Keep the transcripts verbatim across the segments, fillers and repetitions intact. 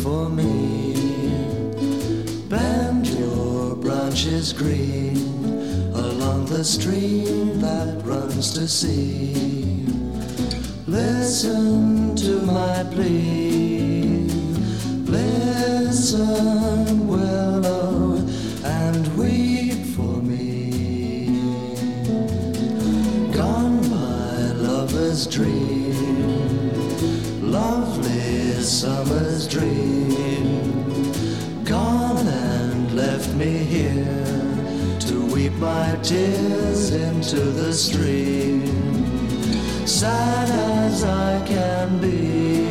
for me. Bend your branches green along the stream that runs to sea. Listen to my plea. Listen, willow, and weep for me. Gone my lover's dream, lovely summer's dream. Gone and left me here to weep my tears into the stream. Sad as I can be,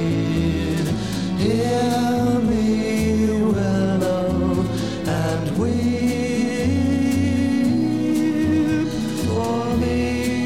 hear me, willow, and weep for me.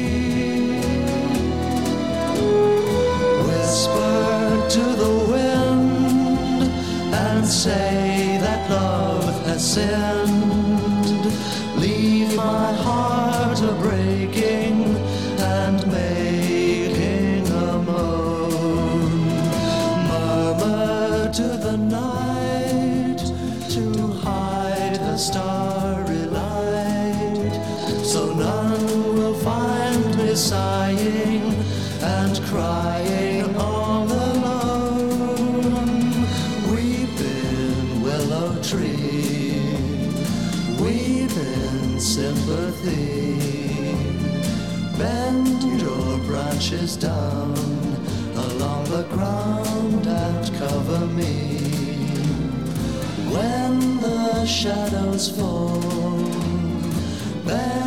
Whisper to the wind and say that love has sinned. Leave my heart a-breaking and making a moan. Murmur to the night to hide her starry light, so none will find me sighing and crying all alone. Weeping willow tree, weeping sympathy. Bend your branches down along the ground and cover me. When the shadows fall, bend